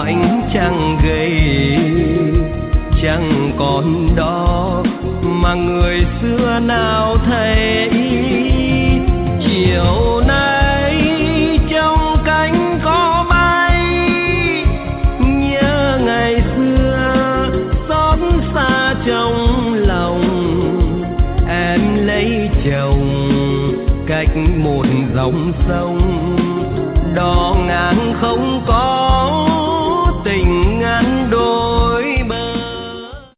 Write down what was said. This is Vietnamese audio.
ánh trăng gầy chẳng còn đó mà người xưa nào thấy. Chiều nay trong cánh có bay nhớ ngày xưa xót xa trong lòng. Em lấy chồng cách một dòng sông đò ngang không có